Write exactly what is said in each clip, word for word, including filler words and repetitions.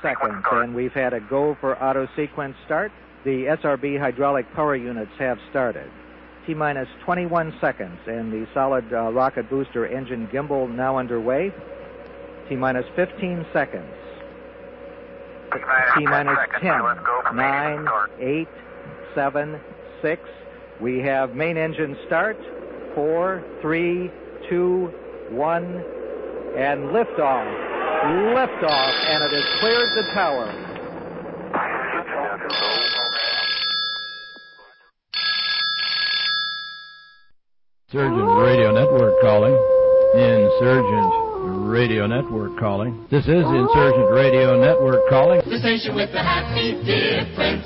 seconds, and we've had a go for auto sequence start. The S R B hydraulic power units have started. T-minus twenty-one seconds, and the solid uh, rocket booster engine gimbal now underway. T-minus fifteen seconds. T-minus ten, nine, eight, seven, six. We have main engine start. Four, three, two, one, and liftoff. Liftoff, and it has cleared the tower. Insurgent Radio Network calling. Insurgent Radio Network calling. This is Insurgent Radio Network calling. The station with the happy difference.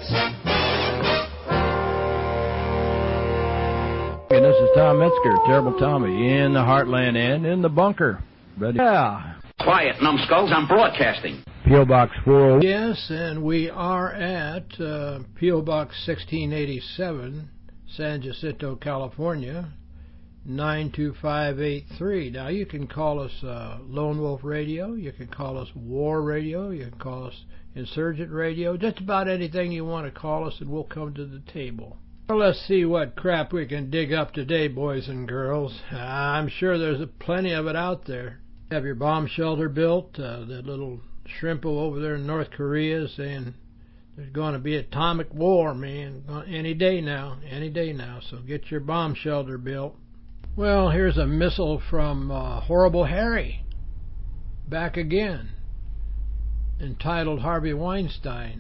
And this is Tom Metzger, Terrible Tommy, in the Heartland and in the bunker. Ready? Yeah. Quiet, numbskulls, I'm broadcasting. P O. Box four oh. Yes, and we are at uh, P O. Box sixteen eighty-seven, San Jacinto, California, nine two five eight three. Now, you can call us uh, Lone Wolf Radio, you can call us War Radio, you can call us Insurgent Radio, just about anything you want to call us, and we'll come to the table. Well, let's see what crap we can dig up today, boys and girls. I'm sure there's plenty of it out there. Have your bomb shelter built? Uh, that little shrimpo over there in North Korea saying there's going to be atomic war, man, any day now, any day now. So get your bomb shelter built. Well, here's a missile from uh, Horrible Harry, back again, entitled Harvey Weinstein.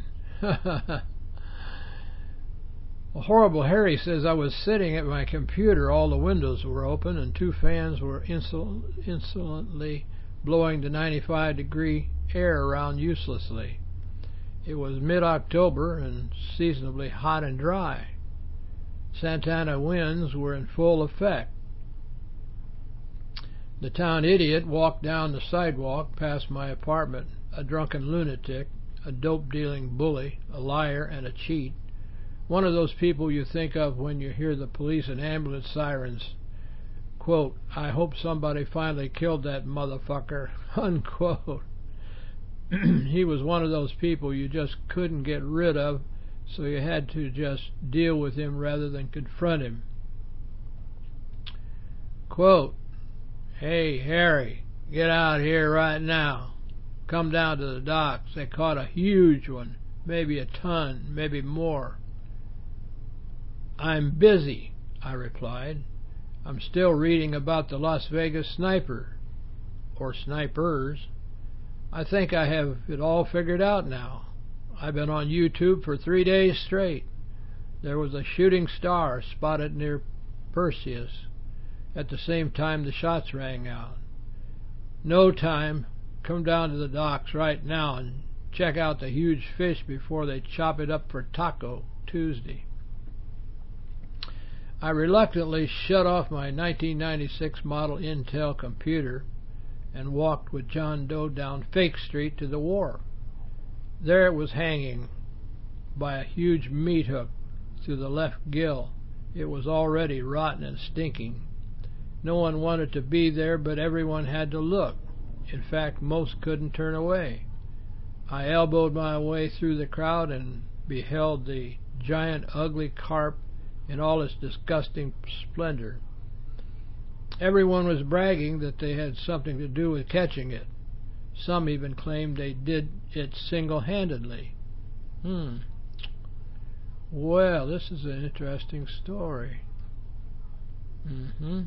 Well, Horrible Harry says, I was sitting at my computer, all the windows were open, and two fans were insul- insolently blowing the ninety-five degree air around uselessly. It was mid-October and seasonably hot and dry. Santana winds were in full effect. The town idiot walked down the sidewalk past my apartment, a drunken lunatic, a dope-dealing bully, a liar, and a cheat. One of those people you think of when you hear the police and ambulance sirens. Quote, I hope somebody finally killed that motherfucker, unquote. He was one of those people you just couldn't get rid of, so you had to just deal with him rather than confront him. Quote, hey, Harry, get out here right now. Come down to the docks. They caught a huge one, maybe a ton, maybe more. I'm busy, I replied. I'm still reading about the Las Vegas sniper, or snipers. I think I have it all figured out now. I've been on YouTube for three days straight. There was a shooting star spotted near Perseus at the same time the shots rang out. No time. Come down to the docks right now and check out the huge fish before they chop it up for taco Tuesday. I reluctantly shut off my nineteen ninety-six model Intel computer and walked with John Doe down Fake Street to the wharf. There it was hanging by a huge meat hook through the left gill. It was already rotten and stinking. No one wanted to be there, but everyone had to look. In fact, most couldn't turn away. I elbowed my way through the crowd and beheld the giant, ugly carp in all its disgusting splendor. Everyone was bragging that they had something to do with catching it. Some even claimed they did it single-handedly. Hmm. Well, this is an interesting story. Mm-hmm.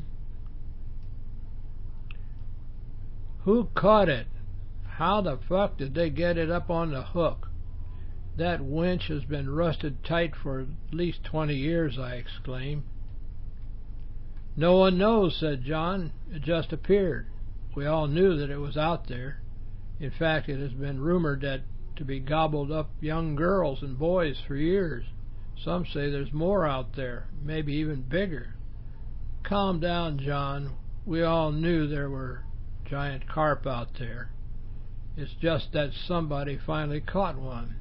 Who caught it? How the fuck did they get it up on the hook? That winch has been rusted tight for at least twenty years, I exclaimed. No one knows, said John. It just appeared. We all knew that it was out there. In fact, it has been rumored that to be gobbled up young girls and boys for years. Some say there's more out there, maybe even bigger. Calm down, John. We all knew there were giant carp out there. It's just that somebody finally caught one.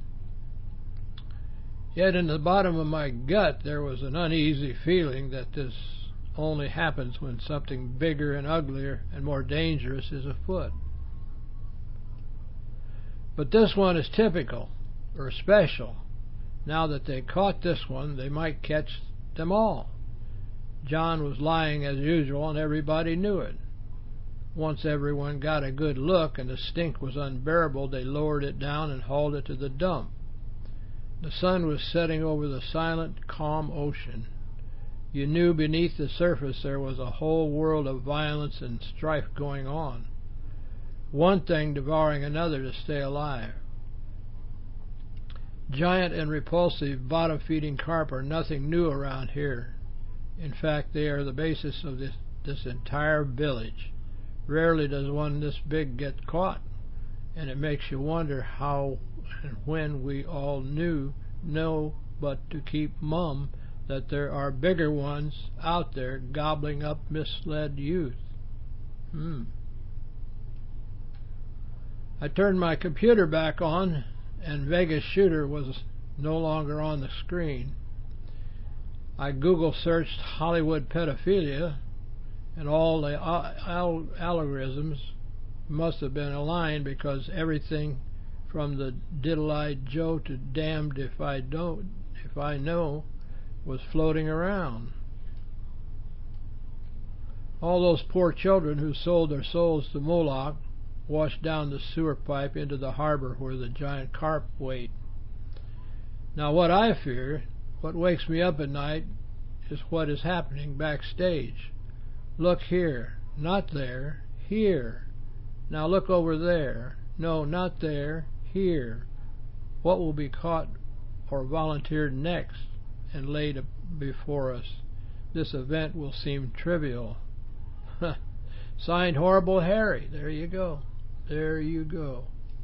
Yet in the bottom of my gut there was an uneasy feeling that this only happens when something bigger and uglier and more dangerous is afoot. But this one is typical, or special. Now that they caught this one, they might catch them all. John was lying as usual, and everybody knew it. Once everyone got a good look and the stink was unbearable, they lowered it down and hauled it to the dump. The sun was setting over the silent, calm ocean. You knew beneath the surface there was a whole world of violence and strife going on. One thing devouring another to stay alive. Giant and repulsive bottom-feeding carp are nothing new around here. In fact, they are the basis of this, this entire village. Rarely does one this big get caught, and it makes you wonder how and when we all knew, know but to keep mum, that there are bigger ones out there gobbling up misled youth. Hmm. I turned my computer back on, and Vegas Shooter was no longer on the screen. I Google searched Hollywood pedophilia, and all the al- algorithms must have been aligned, because everything from the diddle-eyed Joe to damned if I don't, if I know, was floating around. All those poor children who sold their souls to Moloch washed down the sewer pipe into the harbor where the giant carp wait. Now what I fear, what wakes me up at night, is what is happening backstage. Look here, not there, here. Now look over there. No, not there, here. What will be caught or volunteered next and laid before us? This event will seem trivial. Signed, Horrible Harry. There you go. There you go.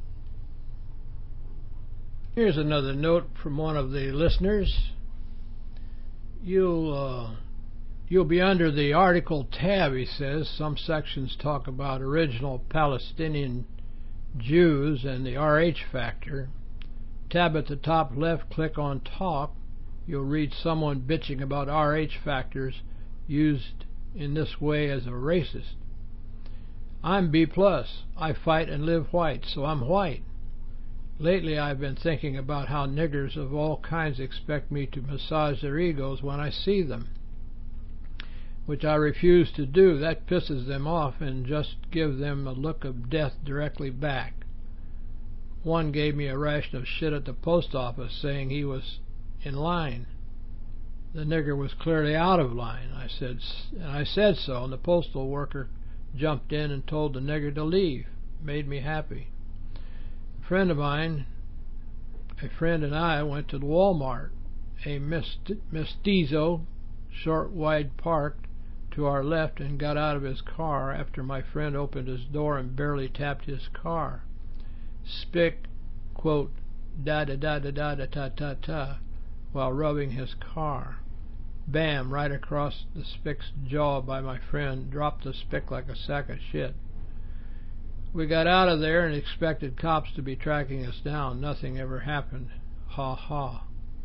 Here's another note from one of the listeners. You'll uh, you'll be under the article tab, he says. Some sections talk about original Palestinian Jews and the R H factor. Tab at the top left, click on Talk. You'll read someone bitching about R H factors used in this way as a racist. I'm B plus. I fight and live white, so I'm white. Lately I've been thinking about how niggers of all kinds expect me to massage their egos when I see them, which I refuse to do. That pisses them off and just give them a look of death directly back. One gave me a ration of shit at the post office, saying he was in line. The nigger was clearly out of line. I said, and I said so, and the postal worker jumped in and told the nigger to leave. Made me happy. A friend of mine, a friend and I went to the Walmart. A mestizo, short, wide, parked to our left and got out of his car after my friend opened his door and barely tapped his car. Spick, quote, da da da da da da ta ta ta, while rubbing his car. Bam, right across the Spick's jaw by my friend, dropped the Spick like a sack of shit. We got out of there and expected cops to be tracking us down. Nothing ever happened. Ha ha.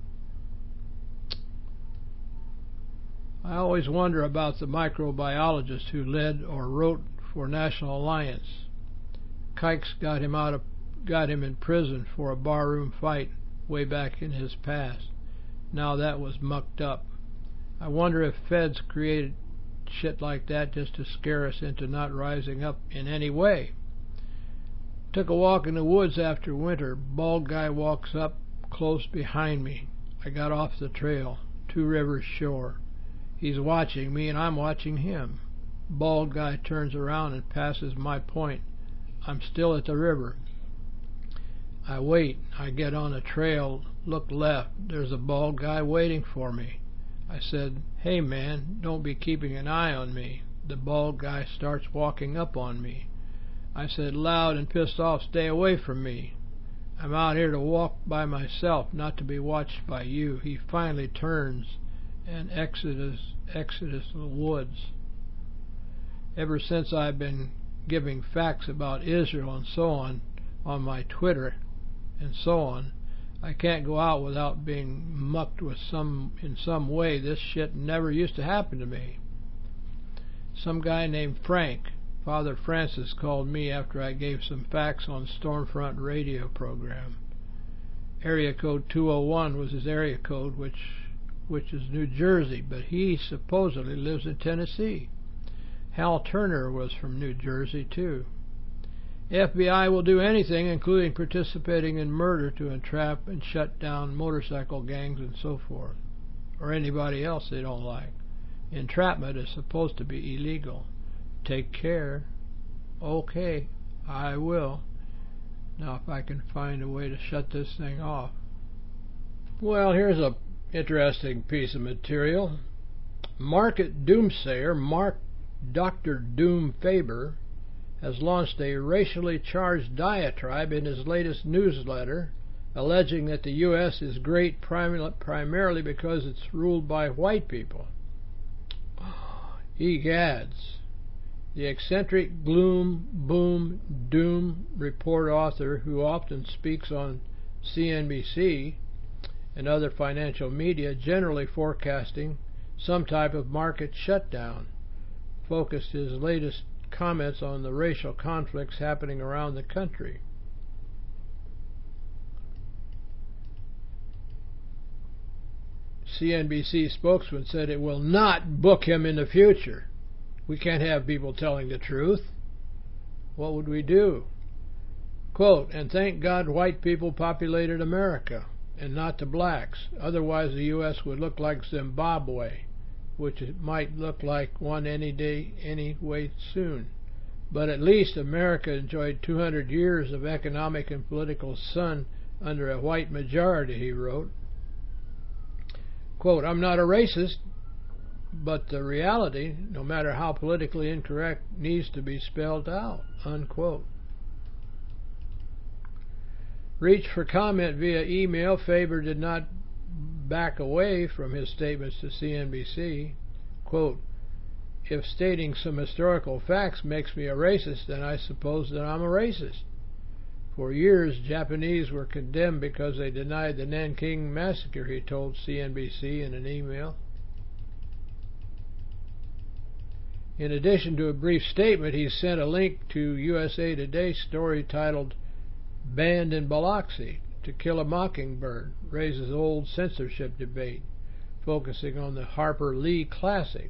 I always wonder about the microbiologist who led or wrote for National Alliance. Kikes got him out of, got him in prison for a barroom fight way back in his past. Now that was mucked up. I wonder if feds created shit like that just to scare us into not rising up in any way. Took a walk in the woods after winter. Bald guy walks up close behind me. I got off the trail, Two Rivers shore. He's watching me and I'm watching him. Bald guy turns around and passes my point. I'm still at the river. I wait. I get on the trail, look left. There's a bald guy waiting for me. I said, "Hey man, don't be keeping an eye on me." The bald guy starts walking up on me. I said loud and pissed off, "Stay away from me. I'm out here to walk by myself, not to be watched by you." He finally turns and exits, exits the woods. Ever since I've been giving facts about Israel and so on on my Twitter and so on, I can't go out without being mucked with some in some way. This shit never used to happen to me. Some guy named Frank Father Francis called me after I gave some facts on Stormfront radio program. Area code two oh one was his area code, which which is New Jersey, but he supposedly lives in Tennessee. Hal Turner was from New Jersey, too. F B I will do anything, including participating in murder, to entrap and shut down motorcycle gangs and so forth, or anybody else they don't like. Entrapment is supposed to be illegal. Take care. Okay, I will. Now if I can find a way to shut this thing off. Well, here's a interesting piece of material. Market doomsayer Mark Doctor Doom Faber has launched a racially charged diatribe in his latest newsletter, alleging that the U S is great prim- primarily because it's ruled by white people. Egads. The eccentric gloom, boom, doom report author, who often speaks on C N B C and other financial media, generally forecasting some type of market shutdown, focused his latest comments on the racial conflicts happening around the country. C N B C spokesman said it will not book him in the future. We can't have people telling the truth. What would we do? Quote, and thank God white people populated America and not the blacks. Otherwise the U S would look like Zimbabwe, which it might look like one any day, anyway soon. But at least America enjoyed two hundred years of economic and political sun under a white majority, he wrote. Quote, I'm not a racist, but the reality, no matter how politically incorrect, needs to be spelled out, unquote. Reached for comment via email, Faber did not back away from his statements to C N B C. Quote, if stating some historical facts makes me a racist, then I suppose that I'm a racist. For years, Japanese were condemned because they denied the Nanking massacre, he told C N B C in an email. In addition to a brief statement, he sent a link to U S A Today's story titled Banned in Biloxi, To Kill a Mockingbird, raises old censorship debate, focusing on the Harper Lee Classic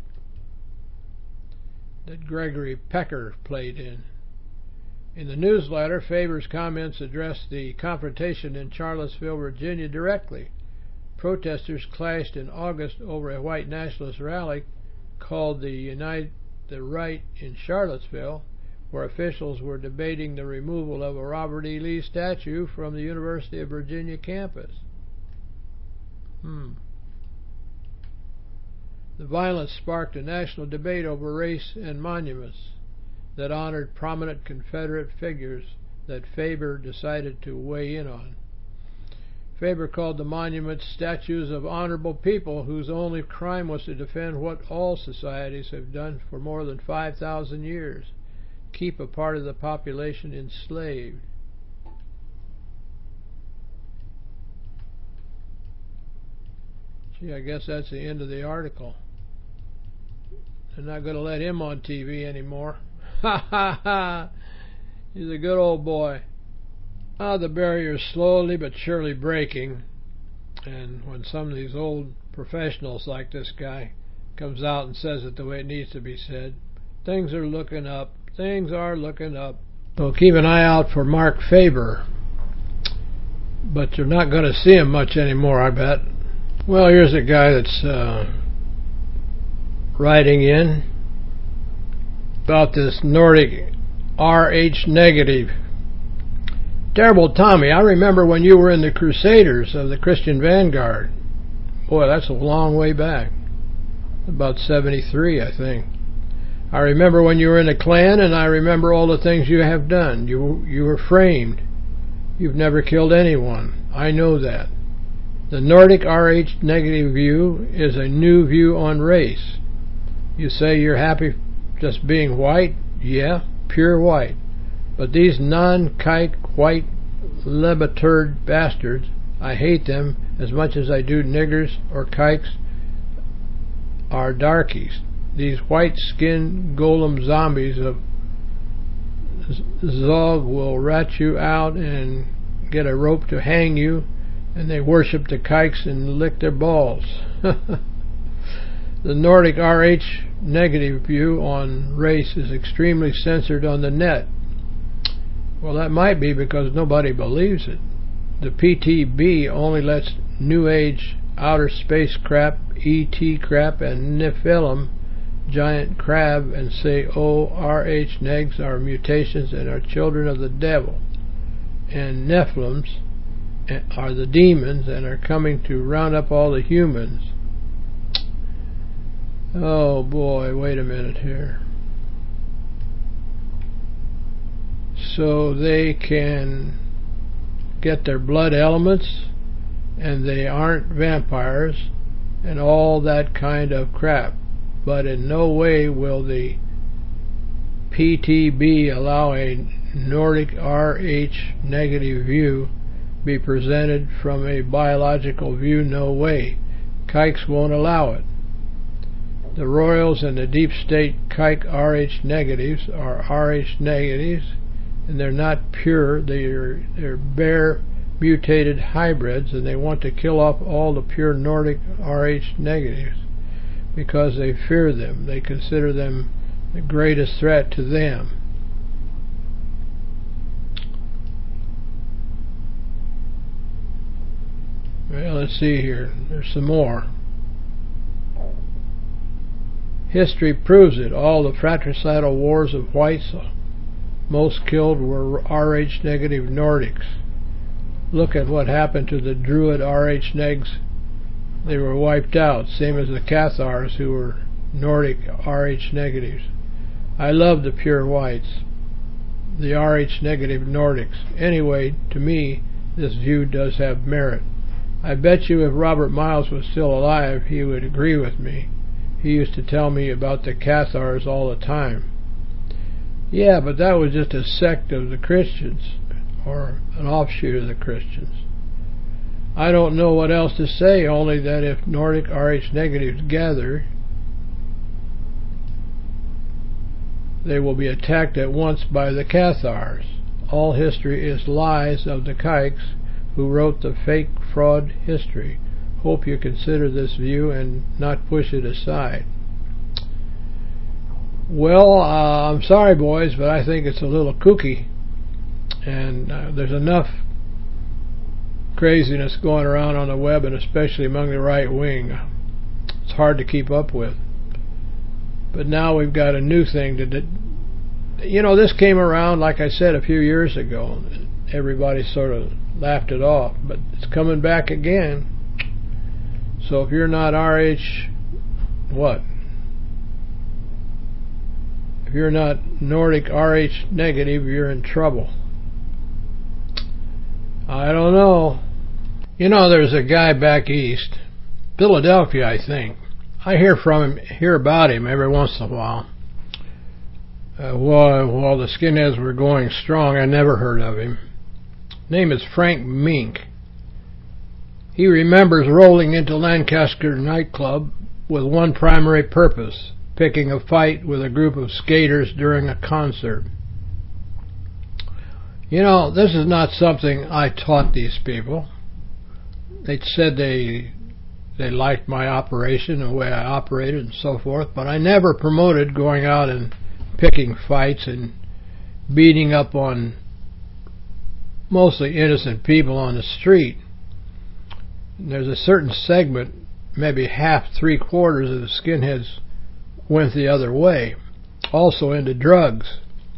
that Gregory Pecker played in. In the newsletter, Faber's comments addressed the confrontation in Charlottesville, Virginia directly. Protesters clashed in August over a white nationalist rally called the Unite the Right in Charlottesville, where officials were debating the removal of a Robert E. Lee statue from the University of Virginia campus. Hmm. The violence sparked a national debate over race and monuments that honored prominent Confederate figures that Faber decided to weigh in on. Faber called the monuments statues of honorable people whose only crime was to defend what all societies have done for more than five thousand years, keep a part of the population enslaved. Gee, I guess that's the end of the article. They're not going to let him on T V anymore. Ha ha ha! He's a good old boy. Ah, the barrier's slowly but surely breaking, and when some of these old professionals like this guy comes out and says it the way it needs to be said, things are looking up. Things are looking up. So keep an eye out for Mark Faber, but you're not going to see him much anymore, I bet. Well, here's a guy that's uh, writing in about this Nordic R H negative. Terrible Tommy, I remember when you were in the Crusaders of the Christian Vanguard. Boy, that's a long way back. About seventy-three, I think. I remember when you were in the Klan, and I remember all the things you have done. You you were framed. You've never killed anyone. I know that. The Nordic R H negative view is a new view on race. You say you're happy just being white? Yeah, pure white. But these non-kike white lebaturd bastards, I hate them as much as I do niggers or kikes, are darkies. These white-skinned golem zombies of Zog will rat you out and get a rope to hang you, and they worship the kikes and lick their balls. The Nordic R H negative view on race is extremely censored on the net. Well, that might be because nobody believes it. The P T B only lets New Age outer space crap, E T crap, and Nephilim giant crab and say, oh, R H negs are mutations and are children of the devil, and Nephilims are the demons and are coming to round up all the humans. Oh boy, wait a minute here. So they can get their blood elements, and they aren't vampires, and all that kind of crap. But in no way will the P T B allow a Nordic R H negative view be presented from a biological view. No way. Kikes won't allow it. The Royals and the deep state kike R H negatives are R H negatives, and they're not pure. They're, they're bare mutated hybrids, and they want to kill off all the pure Nordic R H negatives because they fear them. They consider them the greatest threat to them. Well, let's see here. There's some more. History proves it. All the fratricidal wars of whites, most killed were R H negative Nordics. Look at what happened to the Druid R H negs. They were wiped out, same as the Cathars, who were Nordic R H negatives. I love the pure whites, the R H negative Nordics. Anyway, to me, this view does have merit. I bet you if Robert Miles was still alive, he would agree with me. He used to tell me about the Cathars all the time. Yeah, but that was just a sect of the Christians, or an offshoot of the Christians. I don't know what else to say, only that if Nordic R H negatives gather, they will be attacked at once by the Cathars. All history is lies of the kikes who wrote the fake fraud history. Hope you consider this view and not push it aside. Well, uh, I'm sorry, boys, but I think it's a little kooky, and uh, there's enough craziness going around on the web, and especially among the right wing. It's hard to keep up with. But now we've got a new thing to do. You know, this came around, like I said, a few years ago. Everybody sort of laughed it off, but it's coming back again. So if you're not R H, what? If you're not Nordic R H negative, you're in trouble. I don't know. You know, there's a guy back east, Philadelphia, I think. I hear from him, hear about him every once in a while. Uh, while, while the skinheads were going strong, I never heard of him. Name is Frank Mink. He remembers rolling into Lancaster nightclub with one primary purpose, picking a fight with a group of skaters during a concert. You know, this is not something I taught these people. They said they they liked my operation, the way I operated and so forth, but I never promoted going out and picking fights and beating up on mostly innocent people on the street. There's a certain segment, maybe half, three quarters of the skinheads went the other way, also into drugs.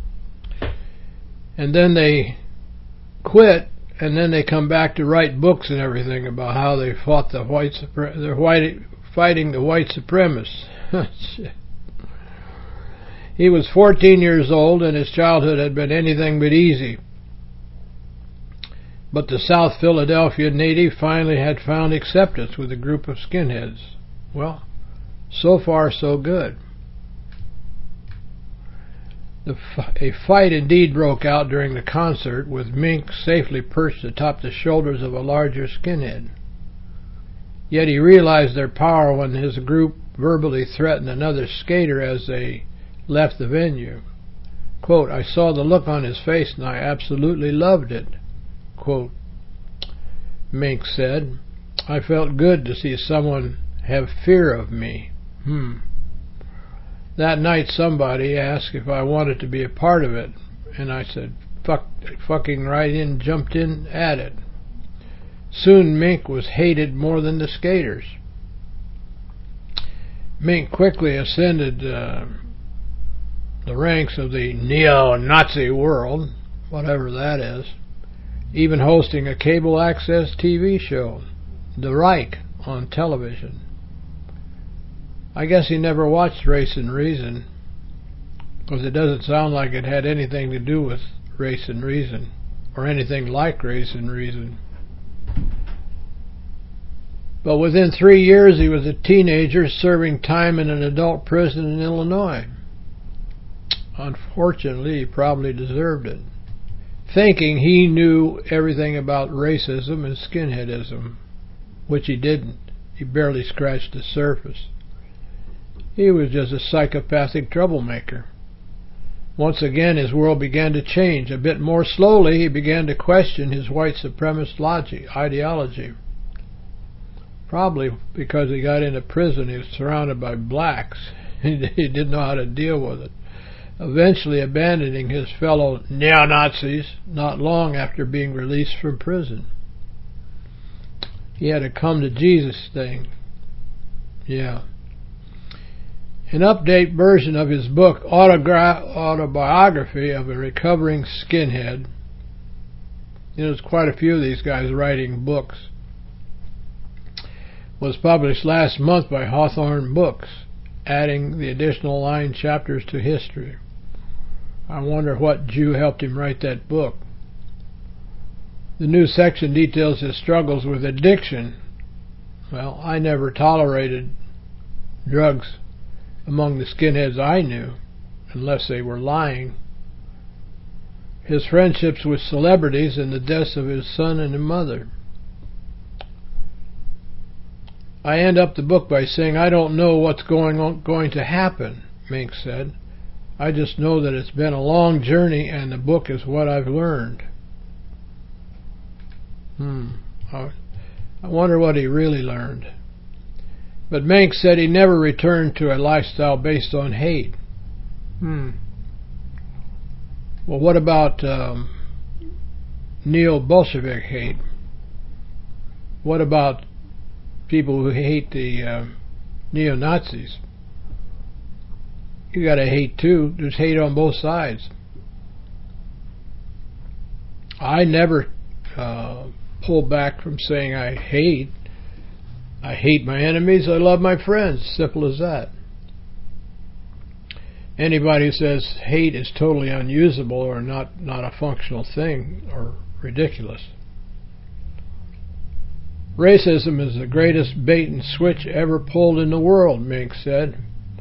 And then they quit, and then they come back to write books and everything about how they fought the white, they're white, fighting the white supremacists. He was fourteen years old, and his childhood had been anything but easy. But the South Philadelphia native finally had found acceptance with a group of skinheads. Well, so far so good. The f- a fight indeed broke out during the concert, with Mink safely perched atop the shoulders of a larger skinhead. Yet he realized their power when his group verbally threatened another skater as they left the venue. Quote, I saw the look on his face and I absolutely loved it. Quote, Mink said, I felt good to see someone have fear of me. Hmm. That night somebody asked if I wanted to be a part of it, and I said, fuck, fucking right in, jumped in at it. Soon Mink was hated more than the skaters. Mink quickly ascended uh, the ranks of the neo-Nazi world, whatever that is, even hosting a cable access T V show, The Reich, on television. I guess he never watched Race and Reason, because it doesn't sound like it had anything to do with Race and Reason, or anything like Race and Reason. But within three years he was a teenager serving time in an adult prison in Illinois. Unfortunately, he probably deserved it, thinking he knew everything about racism and skinheadism, which he didn't. He barely scratched the surface. He was just a psychopathic troublemaker. Once again, his world began to change. A bit more slowly, he began to question his white supremacist logic, ideology. Probably because he got into prison, he was surrounded by blacks. He didn't know how to deal with it, eventually abandoning his fellow neo-Nazis not long after being released from prison. He had a come-to-Jesus thing. Yeah. An update version of his book, Autogra- Autobiography of a Recovering Skinhead. You know, there's quite a few of these guys writing books. Was published last month by Hawthorne Books, adding the additional line chapters to history. I wonder what Jew helped him write that book. The new section details his struggles with addiction. Well, I never tolerated drugs among the skinheads I knew, unless they were lying. His friendships with celebrities and the deaths of his son and mother. I end up the book by saying, I don't know what's going on, going to happen, Mink said. I just know that it's been a long journey and the book is what I've learned. Hmm. I wonder what he really learned. But Mink said he never returned to a lifestyle based on hate. Hmm. Well, what about um, neo-Bolshevik hate? What about people who hate the uh, neo-Nazis? You gotta hate too. There's hate on both sides. I never uh, pull back from saying I hate. I hate my enemies, I love my friends. Simple as that. Anybody who says hate is totally unusable or not, not a functional thing are ridiculous. Racism is the greatest bait and switch ever pulled in the world, Mink said.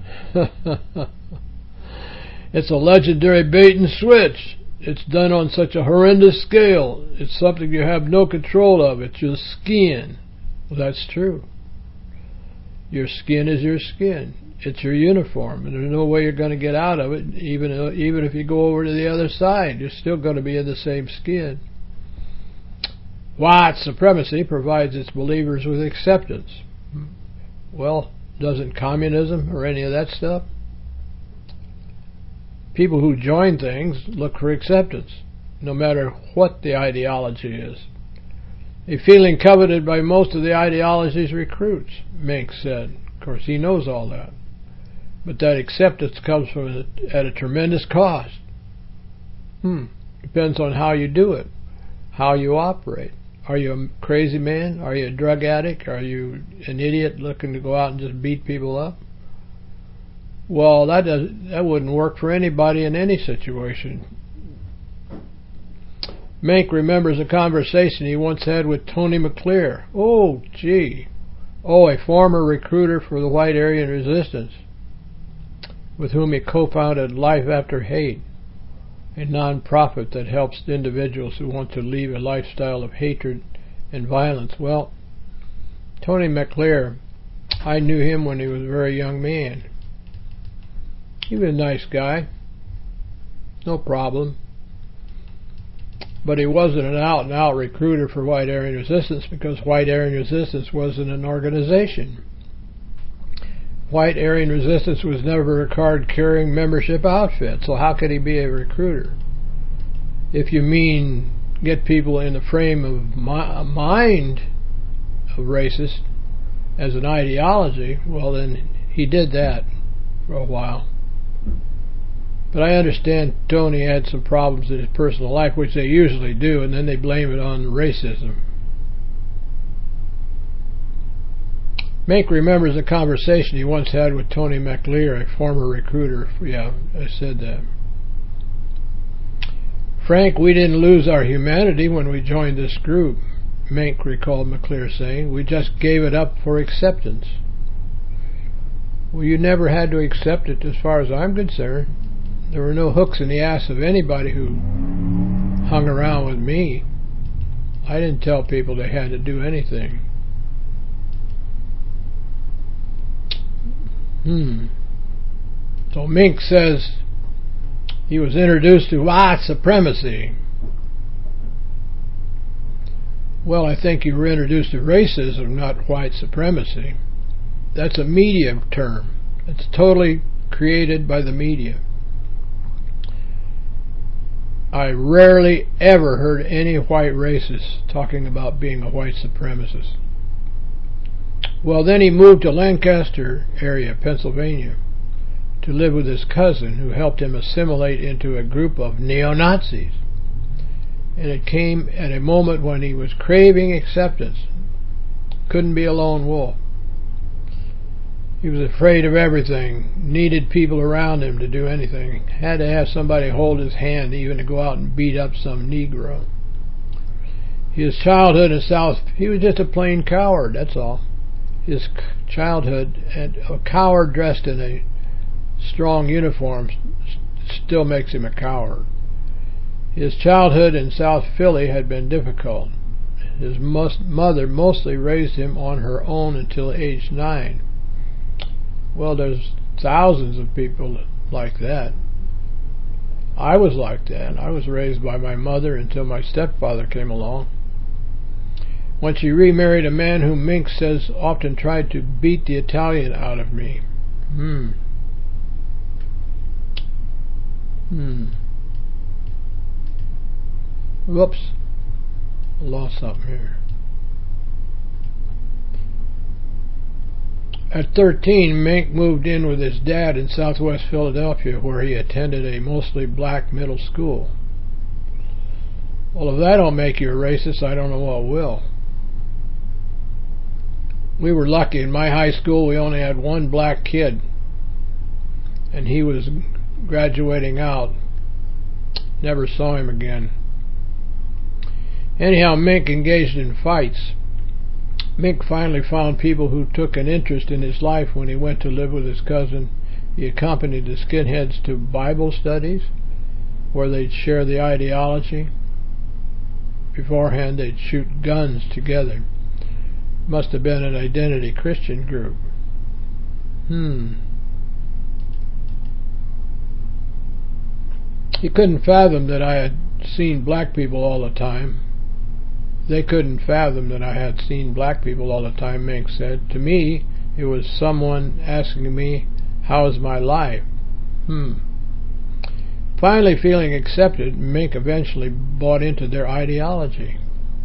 It's a legendary bait and switch. It's done on such a horrendous scale. It's something you have no control of. It's your skin. Well, that's true. Your skin is your skin. It's your uniform, and there's no way you're going to get out of it. Even even if you go over to the other side, you're still going to be in the same skin. White supremacy provides its believers with acceptance. Well, doesn't communism or any of that stuff? People who join things look for acceptance, no matter what the ideology is. A feeling coveted by most of the ideology's recruits, Mink said. Of course, he knows all that. But that acceptance comes from a, at a tremendous cost. Hmm. Depends on how you do it, how you operate. Are you a crazy man? Are you a drug addict? Are you an idiot looking to go out and just beat people up? Well, that does, that wouldn't work for anybody in any situation. Mink remembers a conversation he once had with Tony McClure. Oh, gee. Oh, a former recruiter for the White Aryan Resistance, with whom he co-founded Life After Hate, a non-profit that helps individuals who want to leave a lifestyle of hatred and violence. Well, Tony McClure, I knew him when he was a very young man. He was a nice guy. no problem. But he wasn't an out-and-out recruiter for White Aryan Resistance because White Aryan Resistance wasn't an organization. White Aryan Resistance was never a card-carrying membership outfit, so how could he be a recruiter? If you mean get people in the frame of mi- mind of racist as an ideology, well then he did that for a while. But I understand Tony had some problems in his personal life, which they usually do, and then they blame it on racism. Mink remembers a conversation he once had with Tony McLear, a former recruiter. Yeah, I said that. Frank, we didn't lose our humanity when we joined this group, Mink recalled McLear saying. We just gave it up for acceptance. Well, you never had to accept it as far as I'm concerned. There were no hooks in the ass of anybody who hung around with me. I didn't tell people they had to do anything. Hmm. So Mink says he was introduced to white supremacy. Well, I think you were introduced to racism, not white supremacy. That's a media term. It's totally created by the media. I rarely ever heard any white racist talking about being a white supremacist. Well, then he moved to Lancaster area, Pennsylvania, to live with his cousin, who helped him assimilate into a group of neo-Nazis. And it came at a moment when he was craving acceptance. Couldn't be a lone wolf. He was afraid of everything, needed people around him to do anything, had to have somebody hold his hand even to go out and beat up some Negro. His childhood in South, he was just a plain coward, that's all. His childhood, and a coward dressed in a strong uniform still makes him a coward. His childhood in South Philly had been difficult. His mother mostly raised him on her own until age nine. Well, there's thousands of people like that. I was like that. I was raised by my mother until my stepfather came along. When she remarried a man who Mink says often tried to beat the Italian out of me. Hmm. Hmm. Whoops. I lost something here. At thirteen, Mink moved in with his dad in southwest Philadelphia, where he attended a mostly black middle school. Well, if that don't make you a racist, I don't know what will. We were lucky. In my high school, we only had one black kid, and he was graduating out. Never saw him again. Anyhow, Mink engaged in fights. Mink finally found people who took an interest in his life when he went to live with his cousin. He accompanied the skinheads to Bible studies where they'd share the ideology. Beforehand, they'd shoot guns together. Must have been an identity Christian group. Hmm. He couldn't fathom that I had seen black people all the time. They couldn't fathom that I had seen black people all the time, Mink said. To me, it was someone asking me, how's my life? Hmm. Finally feeling accepted, Mink eventually bought into their ideology.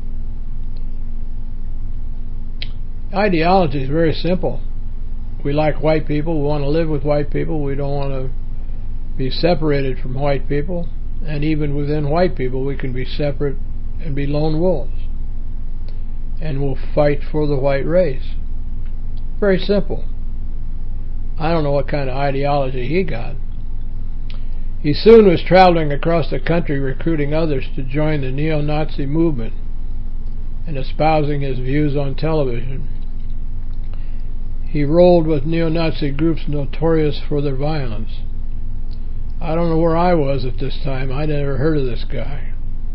Ideology is very simple. We like white people. We want to live with white people. We don't want to be separated from white people. And even within white people, we can be separate and be lone wolves. And we'll fight for the white race. Very simple. I don't know what kind of ideology he got. He soon was traveling across the country recruiting others to join the neo-Nazi movement and espousing his views on television. He rolled with neo-Nazi groups notorious for their violence. I don't know where I was at this time. I'd never heard of this guy.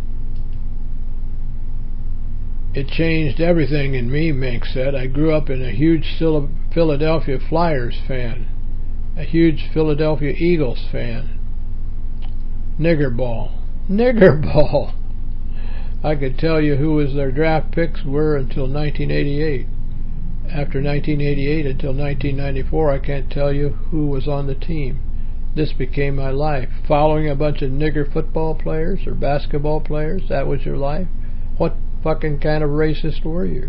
It changed everything in me, Mink said. I grew up in a huge Philadelphia Flyers fan, a huge Philadelphia Eagles fan. Nigger ball. Nigger ball. I could tell you who was their draft picks were until nineteen eighty-eight. After nineteen eighty-eight until nineteen ninety-four, I can't tell you who was on the team. This became my life. Following a bunch of nigger football players or basketball players, that was your life? What fucking kind of racist were you?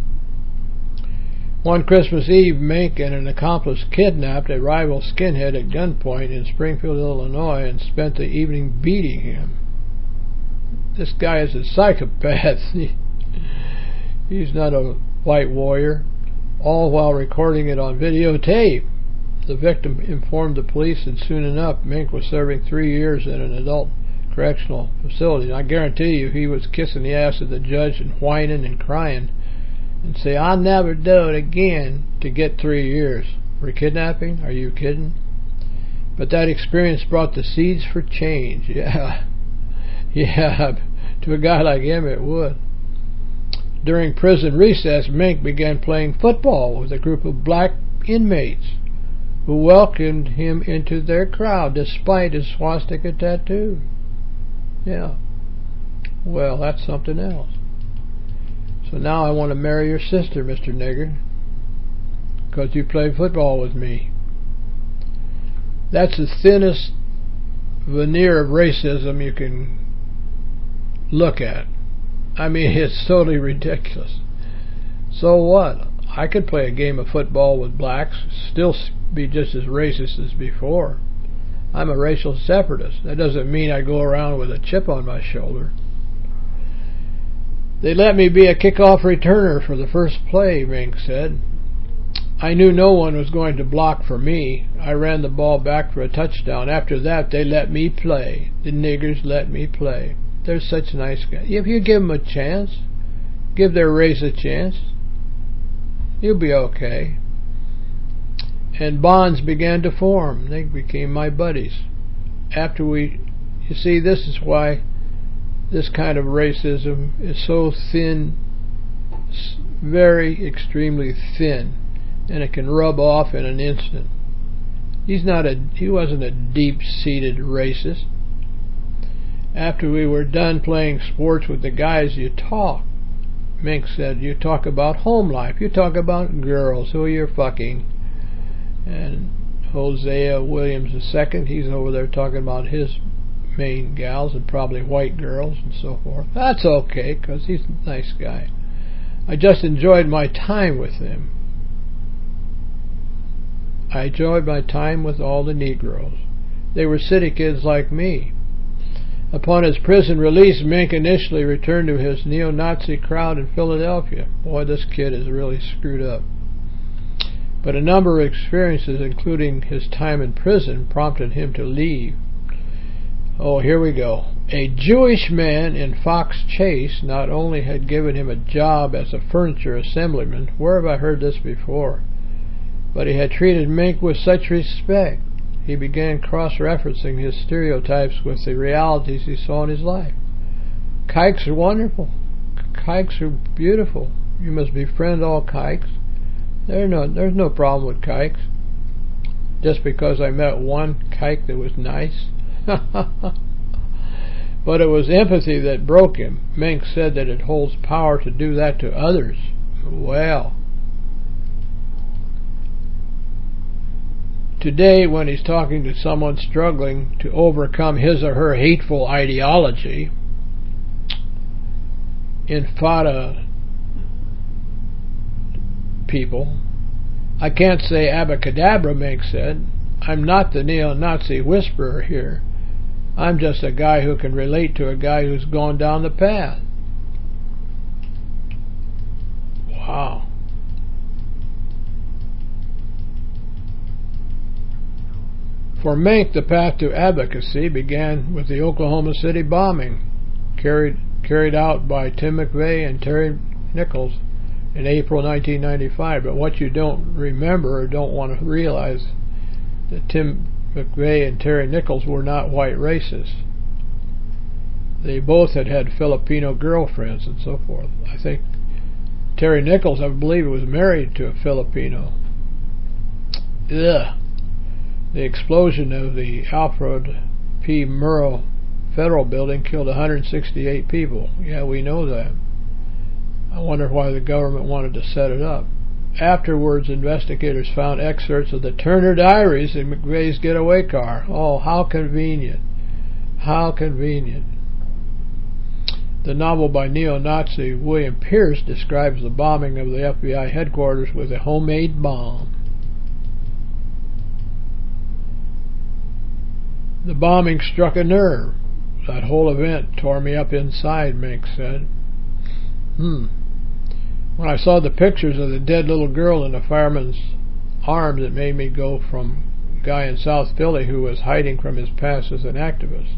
One Christmas Eve, Mink and an accomplice kidnapped a rival skinhead at gunpoint in Springfield, Illinois, and spent the evening beating him. This guy is a psychopath. He's not a white warrior. All while recording it on videotape. The victim informed the police, and soon enough, Mink was serving three years in an adult correctional facility. And I guarantee you he was kissing the ass of the judge and whining and crying and say, I'll never do it again, to get three years. For kidnapping? Are you kidding? But that experience brought the seeds for change. Yeah. Yeah, to a guy like him it would. During prison recess, Mink began playing football with a group of black inmates who welcomed him into their crowd despite his swastika tattoo. Yeah. Well, that's something else. So now I want to marry your sister, Mister Nigger, because you played football with me. That's the thinnest veneer of racism you can look at. I mean, it's totally ridiculous. So what? I could play a game of football with blacks, still be just as racist as before. I'm a racial separatist. That doesn't mean I go around with a chip on my shoulder. They let me be a kickoff returner for the first play, Mink said. I knew no one was going to block for me. I ran the ball back for a touchdown. After that, they let me play. The niggers let me play. They're such nice guys. If you give them a chance, give their race a chance, you'll be okay. And bonds began to form. They became my buddies. After we, you see, this is why this kind of racism is so thin, very extremely thin, and it can rub off in an instant. He's not a, he wasn't a deep-seated racist. After we were done playing sports with the guys, you talk. Mink said, you talk about home life. You talk about girls, who you're fucking. And Hosea Williams the Second, he's over there talking about his main gals and probably white girls and so forth. That's okay, because he's a nice guy. I just enjoyed my time with him. I enjoyed my time with all the Negroes. They were city kids like me. Upon his prison release, Mink initially returned to his neo-Nazi crowd in Philadelphia. Boy, this kid is really screwed up. But a number of experiences, including his time in prison, prompted him to leave. Oh, here we go. A Jewish man in Fox Chase not only had given him a job as a furniture assemblyman, where have I heard this before, but he had treated Mink with such respect. He began cross-referencing his stereotypes with the realities he saw in his life. Kikes are wonderful. Kikes are beautiful. You must befriend all kikes. There no, there's no problem with kikes. Just because I met one kike that was nice. But it was empathy that broke him. Mink said that it holds power to do that to others. Well, today, when he's talking to someone struggling to overcome his or her hateful ideology, infada people, I can't say abacadabra, Mink said. I'm not the neo-Nazi whisperer here. I'm just a guy who can relate to a guy who's gone down the path. Wow. For Mink, the path to advocacy began with the Oklahoma City bombing, carried carried out by Tim McVeigh and Terry Nichols in April nineteen ninety-five. But what you don't remember or don't want to realize, that Tim McVeigh and Terry Nichols were not white racists. They both had had Filipino girlfriends and so forth. I think Terry Nichols, I believe, was married to a Filipino. Ugh. The explosion of the Alfred P. Murrah federal building killed one hundred sixty-eight people. Yeah, we know that. I wonder why the government wanted to set it up. Afterwards, investigators found excerpts of the Turner Diaries in McVeigh's getaway car. Oh, how convenient. How convenient. The novel by neo-Nazi William Pierce describes the bombing of the F B I headquarters with a homemade bomb. The bombing struck a nerve. That whole event tore me up inside, Mink said. Hmm. When I saw the pictures of the dead little girl in the fireman's arms, it made me go from a guy in South Philly who was hiding from his past as an activist.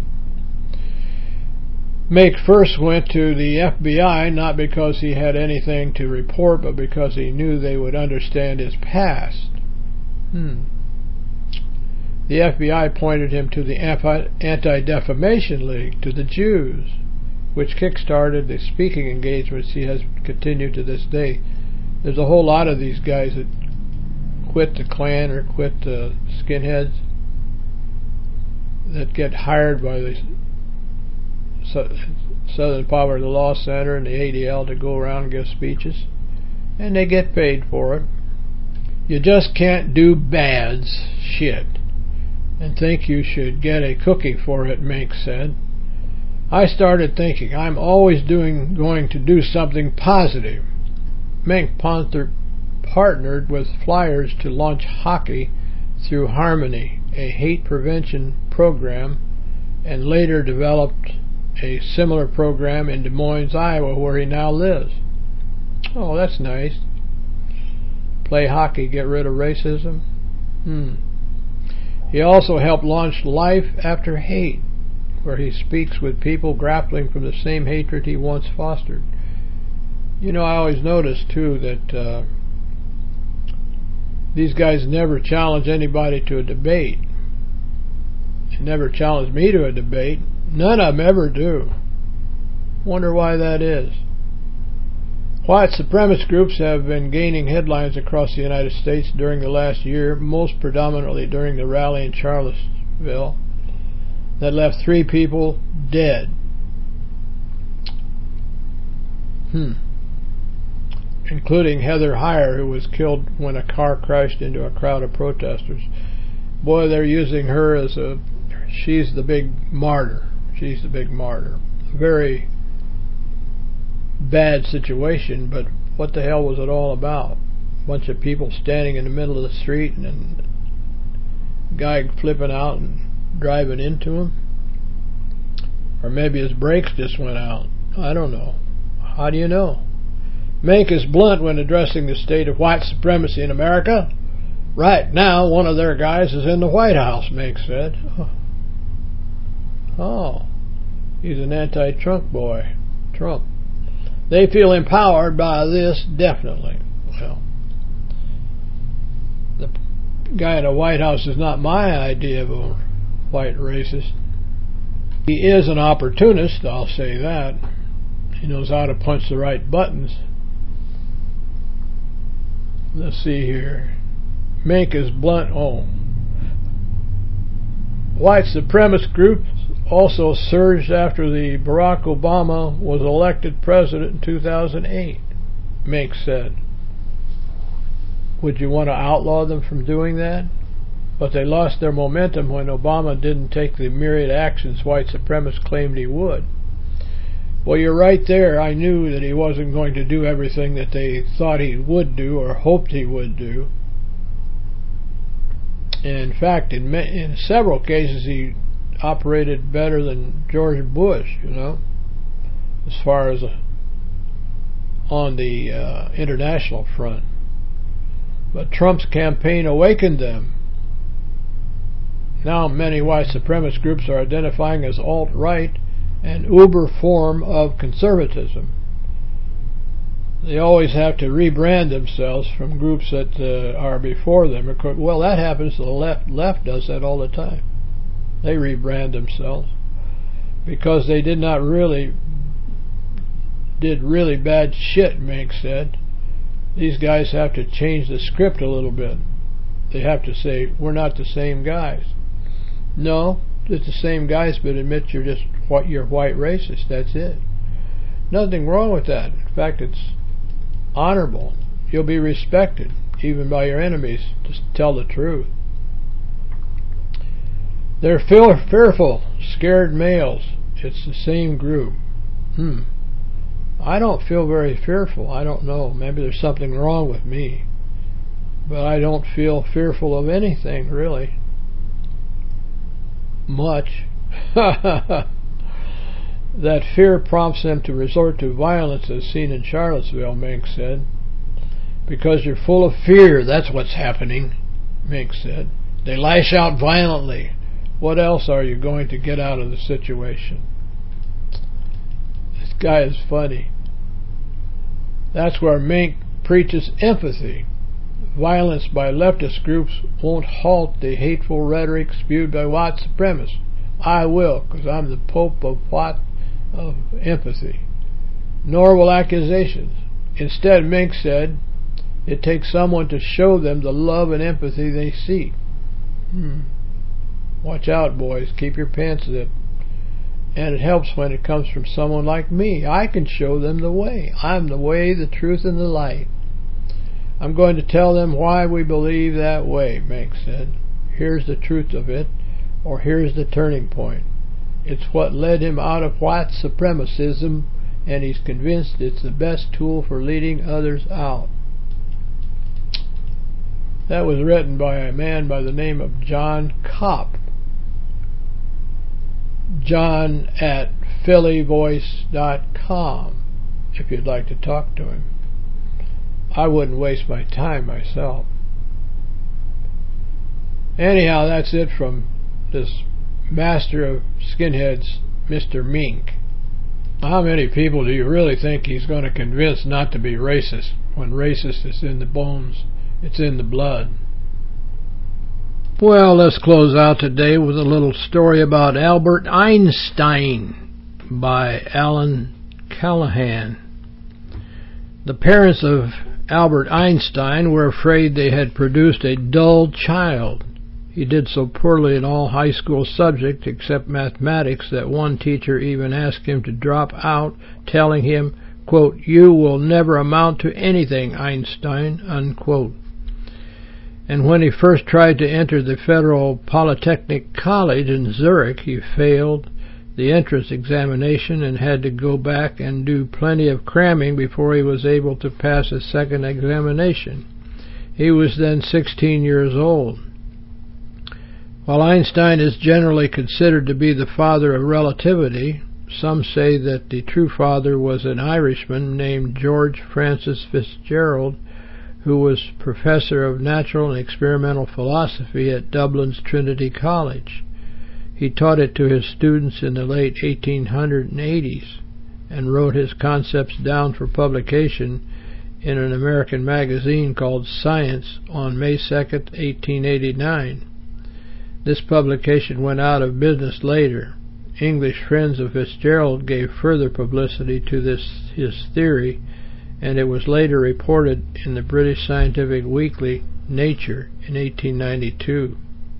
Mink first went to the F B I not because he had anything to report, but because he knew they would understand his past. Hmm. The F B I pointed him to the Anti-Defamation League, to the Jews, which kick-started the speaking engagements he has continued to this day. There's a whole lot of these guys that quit the Klan or quit the skinheads that get hired by the Southern Poverty Law Center and the A D L to go around and give speeches, and they get paid for it. You just can't do bad shit and think you should get a cookie for it, Mink said. I started thinking, I'm always doing going to do something positive. Mink partnered with Flyers to launch Hockey Through Harmony, a hate prevention program, and later developed a similar program in Des Moines, Iowa, where he now lives. Oh, that's nice. Play hockey, get rid of racism. Hmm. He also helped launch Life After Hate, where he speaks with people grappling from the same hatred he once fostered. You know, I always noticed, too, that uh, these guys never challenge anybody to a debate. They never challenge me to a debate. None of them ever do. Wonder why that is. White supremacist groups have been gaining headlines across the United States during the last year, most predominantly during the rally in Charlottesville that left three people dead. Hmm. Including Heather Heyer, who was killed when a car crashed into a crowd of protesters. Boy, they're using her as a... She's the big martyr. She's the big martyr. Very bad situation, but what the hell was it all about? A bunch of people standing in the middle of the street and then a guy flipping out and driving into him? Or maybe his brakes just went out. I don't know. How do you know? Mink is blunt when addressing the state of white supremacy in America. Right now, one of their guys is in the White House, Mink said. Oh, he's an anti-Trump boy. Trump. They feel empowered by this, definitely. Well, the guy in the White House is not my idea of a white racist. He is an opportunist, I'll say that. He knows how to punch the right buttons. Let's see here. Mink is blunt. Oh. White supremacist groups also surged after the Barack Obama was elected president in two thousand eight, Mink said. Would you want to outlaw them from doing that? But they lost their momentum when Obama didn't take the myriad actions white supremacists claimed he would. Well, you're right there. I knew that he wasn't going to do everything that they thought he would do or hoped he would do. In fact, in, in several cases, he operated better than George Bush, you know, as far as uh, on the uh, international front. But Trump's campaign awakened them. Now many white supremacist groups are identifying as alt-right, an uber form of conservatism. They always have to rebrand themselves from groups that uh, are before them. Well, that happens to the left. Left does that all the time. They rebrand themselves because they did not really did really bad shit, Mink said. These guys have to change the script a little bit. They have to say, we're not the same guys. No, just the same guys, but admit you're just what you're white racist. That's it. Nothing wrong with that. In fact, it's honorable. You'll be respected, even by your enemies, to tell the truth. They're fearful, scared males. It's the same group. Hmm. I don't feel very fearful. I don't know. Maybe there's something wrong with me. But I don't feel fearful of anything, really. Much. That fear prompts them to resort to violence, as seen in Charlottesville, Mink said. Because you're full of fear, that's what's happening, Mink said. They lash out violently. What else are you going to get out of the situation? This guy is funny. That's where Mink preaches empathy. Violence by leftist groups won't halt the hateful rhetoric spewed by white supremacists. I will, because I'm the Pope of what? Of empathy. Nor will accusations. Instead, Mink said, it takes someone to show them the love and empathy they seek. Hmm. Watch out, boys. Keep your pants zipped. And it helps when it comes from someone like me. I can show them the way. I'm the way, the truth, and the light. I'm going to tell them why we believe that way, Mink said. Here's the truth of it, or here's the turning point. It's what led him out of white supremacism, and he's convinced it's the best tool for leading others out. That was written by a man by the name of John Kopp. John at philly voice dot com, if you'd like to talk to him. I wouldn't waste my time myself. Anyhow, that's it from this master of skinheads, Mister Mink. How many people do you really think he's going to convince not to be racist, when racist is in the bones, it's in the blood? Well, let's close out today with a little story about Albert Einstein by Alan Callahan. The parents of Albert Einstein were afraid they had produced a dull child. He did so poorly in all high school subjects except mathematics that one teacher even asked him to drop out, telling him, quote, "You will never amount to anything, Einstein," unquote. And when he first tried to enter the Federal Polytechnic College in Zurich, he failed the entrance examination and had to go back and do plenty of cramming before he was able to pass a second examination. He was then sixteen years old. While Einstein is generally considered to be the father of relativity, some say that the true father was an Irishman named George Francis Fitzgerald, who was professor of natural and experimental philosophy at Dublin's Trinity College. He taught it to his students in the late eighteen eighties and wrote his concepts down for publication in an American magazine called Science on May second, eighteen eighty-nine. This publication went out of business later. English friends of Fitzgerald gave further publicity to this his theory, and it was later reported in the British scientific weekly Nature in eighteen ninety-two.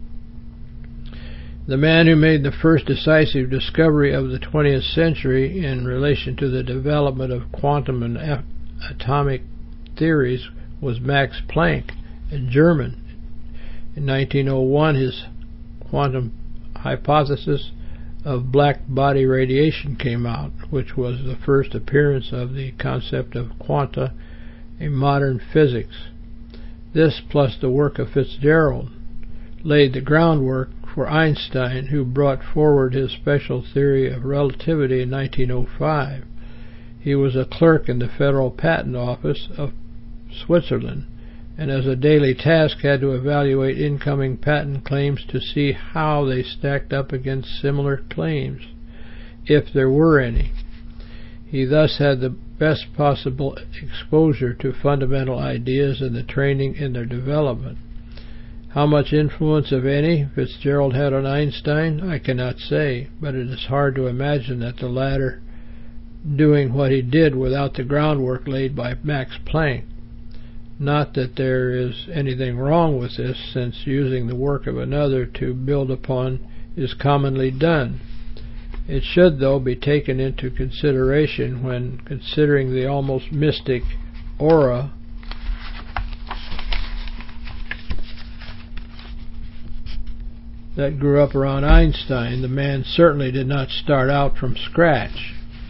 The man who made the first decisive discovery of the twentieth century in relation to the development of quantum and atomic theories was Max Planck, a German. In nineteen oh one, his quantum hypothesis of black body radiation came out, which was the first appearance of the concept of quanta in modern physics. This, plus the work of Fitzgerald, laid the groundwork for Einstein, who brought forward his special theory of relativity in nineteen oh five. He was a clerk in the Federal Patent Office of Switzerland, and as a daily task had to evaluate incoming patent claims to see how they stacked up against similar claims, if there were any. He thus had the best possible exposure to fundamental ideas and the training in their development. How much influence, if any, Fitzgerald had on Einstein, I cannot say, but it is hard to imagine that the latter doing what he did without the groundwork laid by Max Planck. Not that there is anything wrong with this, since using the work of another to build upon is commonly done. It should, though, be taken into consideration when considering the almost mystic aura that grew up around Einstein. The man certainly did not start out from scratch.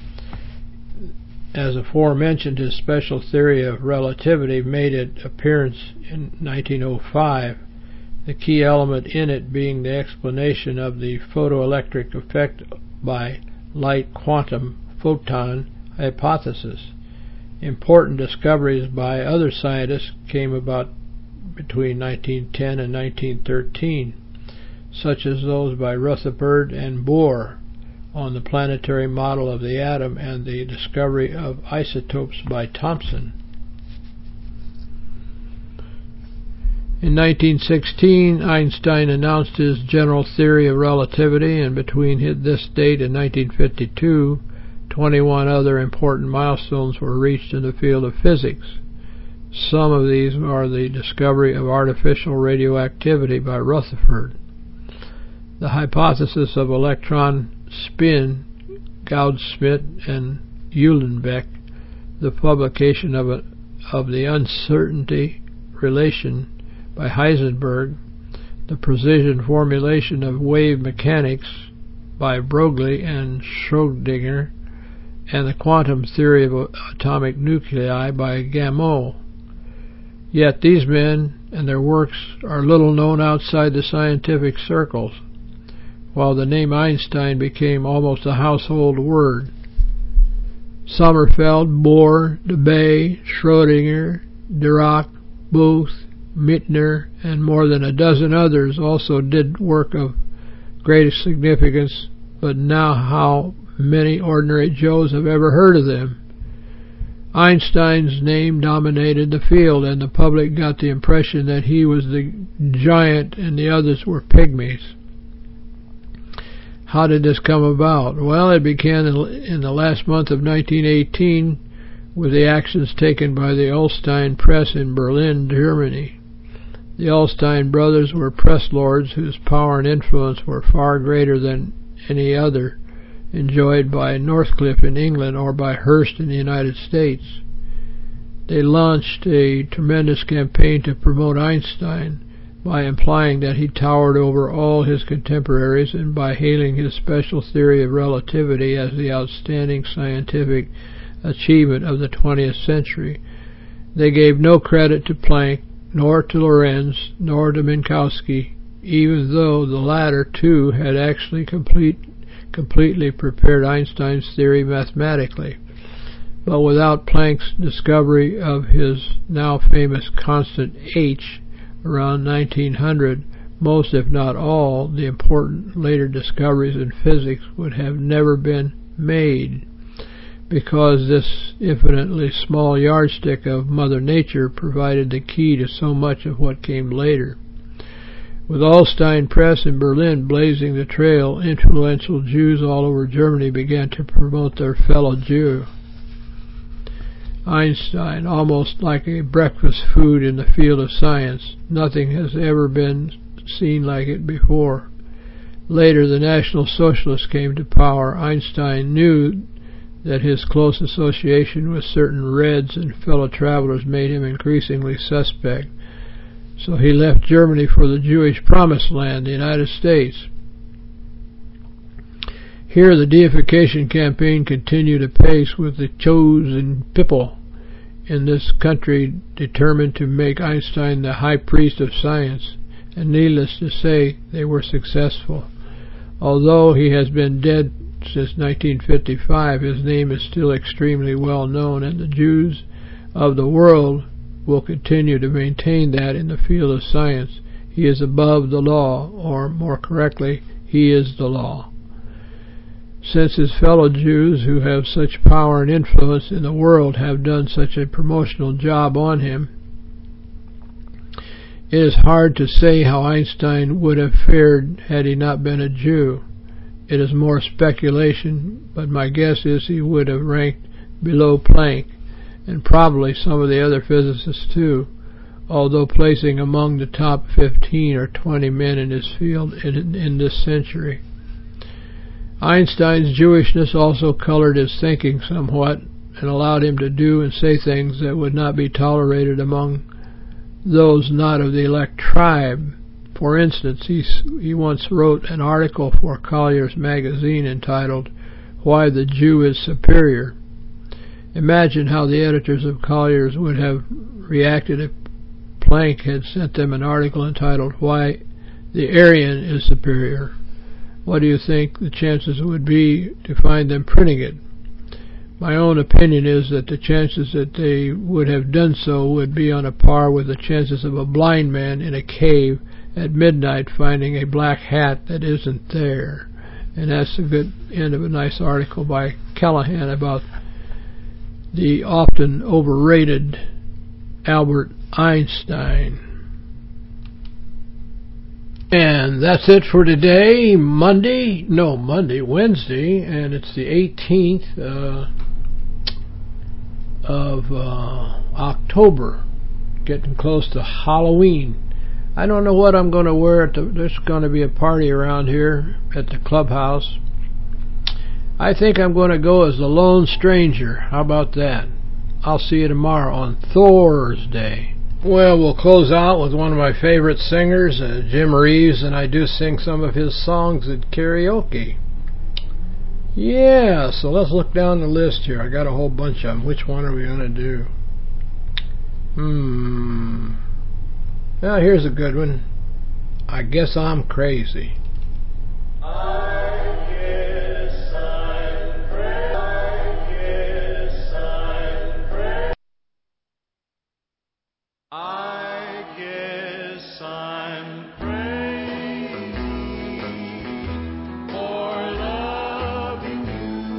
As aforementioned, his special theory of relativity made its appearance in nineteen oh five, the key element in it being the explanation of the photoelectric effect by light quantum photon hypothesis. Important discoveries by other scientists came about between nineteen ten and nineteen thirteen, such as those by Rutherford and Bohr on the planetary model of the atom and the discovery of isotopes by Thomson. In nineteen sixteen, Einstein announced his general theory of relativity, and between this date and nineteen fifty-two, twenty-one other important milestones were reached in the field of physics. Some of these are the discovery of artificial radioactivity by Rutherford, the hypothesis of electron spin, Gaudsmit and Uhlenbeck, the publication of, a, of the uncertainty relation by Heisenberg, the precision formulation of wave mechanics by Broglie and Schrödinger, and the quantum theory of atomic nuclei by Gamow. Yet these men and their works are little known outside the scientific circles, while the name Einstein became almost a household word. Sommerfeld, Bohr, Debye, Schrödinger, Dirac, Booth, Mittner, and more than a dozen others also did work of greatest significance, but now how many ordinary Joes have ever heard of them? Einstein's name dominated the field, and the public got the impression that he was the giant and the others were pygmies. How did this come about? Well, it began in the last month of nineteen eighteen with the actions taken by the Ullstein Press in Berlin, Germany. The Ullstein brothers were press lords whose power and influence were far greater than any other enjoyed by Northcliffe in England or by Hearst in the United States. They launched a tremendous campaign to promote Einstein by implying that he towered over all his contemporaries and by hailing his special theory of relativity as the outstanding scientific achievement of the twentieth century. They gave no credit to Planck, nor to Lorentz, nor to Minkowski, even though the latter two had actually complete, completely prepared Einstein's theory mathematically. But without Planck's discovery of his now famous constant H around nineteen hundred, most if not all the important later discoveries in physics would have never been made, because this infinitely small yardstick of Mother Nature provided the key to so much of what came later. With Ullstein Press in Berlin blazing the trail, influential Jews all over Germany began to promote their fellow Jew. Einstein, almost like a breakfast food in the field of science. Nothing has ever been seen like it before. Later, the National Socialists came to power. Einstein knew that his close association with certain Reds and fellow travelers made him increasingly suspect. So he left Germany for the Jewish Promised Land, the United States. Here the deification campaign continued apace, with the chosen people in this country determined to make Einstein the high priest of science, and needless to say, they were successful. Although he has been dead since nineteen fifty-five, his name is still extremely well known, and the Jews of the world will continue to maintain that in the field of science. He is above the law, or more correctly, he is the law. Since his fellow Jews, who have such power and influence in the world, have done such a promotional job on him, it is hard to say how Einstein would have fared had he not been a Jew. It is more speculation, but my guess is he would have ranked below Planck, and probably some of the other physicists too. although placing among the top fifteen or twenty men in his field in, in this century. Einstein's Jewishness also colored his thinking somewhat and allowed him to do and say things that would not be tolerated among those not of the elect tribe. For instance, he, he once wrote an article for Collier's magazine entitled, "Why the Jew is Superior." Imagine how the editors of Collier's would have reacted if Planck had sent them an article entitled, "Why the Aryan is Superior." What do you think the chances would be to find them printing it? My own opinion is that the chances that they would have done so would be on a par with the chances of a blind man in a cave at midnight finding a black hat that isn't there. And that's a good end of a nice article by Callahan about the often overrated Albert Einstein. And that's it for today, Monday, no, Monday, Wednesday, and it's the eighteenth uh, of uh, October, getting close to Halloween. I don't know what I'm going to wear. At the, there's going to be a party around here at the clubhouse. I think I'm going to go as the Lone Stranger. How about that? I'll see you tomorrow on Thursday. Well, we'll close out with one of my favorite singers, uh, Jim Reeves, and I do sing some of his songs at karaoke. Yeah, so let's look down the list here. I got a whole bunch of them. Which one are we going to do? Hmm. Now, here's a good one. I Guess I'm Crazy. I guess I'm crazy. I guess I'm crazy. I guess I'm crazy for loving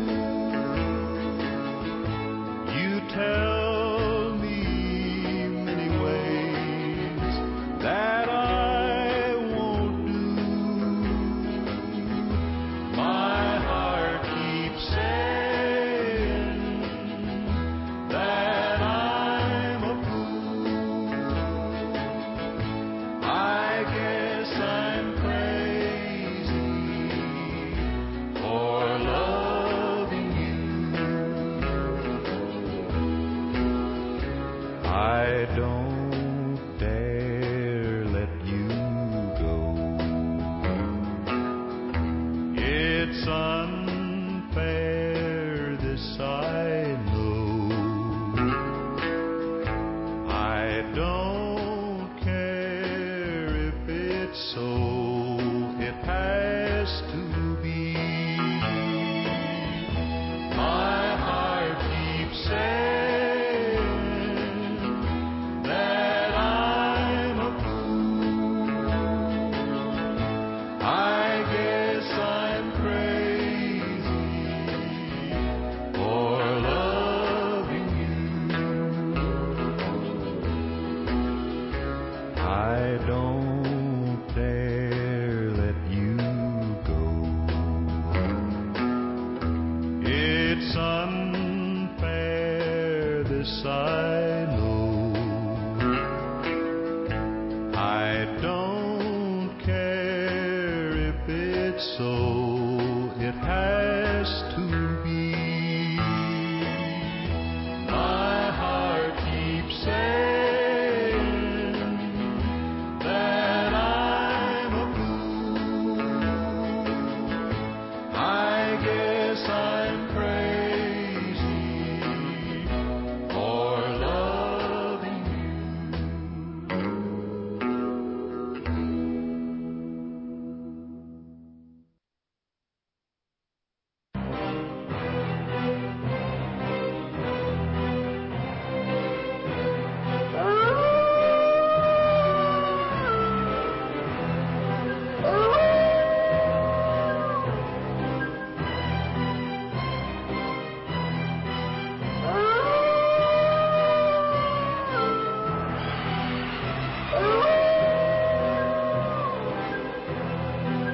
you. You tell me many ways that I won't do. My heart keeps saying that I'm a fool. I guess I'm crazy for loving you. I don't dare let you go. It's unfair, this I know. I don't care if it's so, it has to be. My heart keeps saying that I'm a fool. I guess I'm crazy for loving you. I don't dare let you go. It's unfair, this I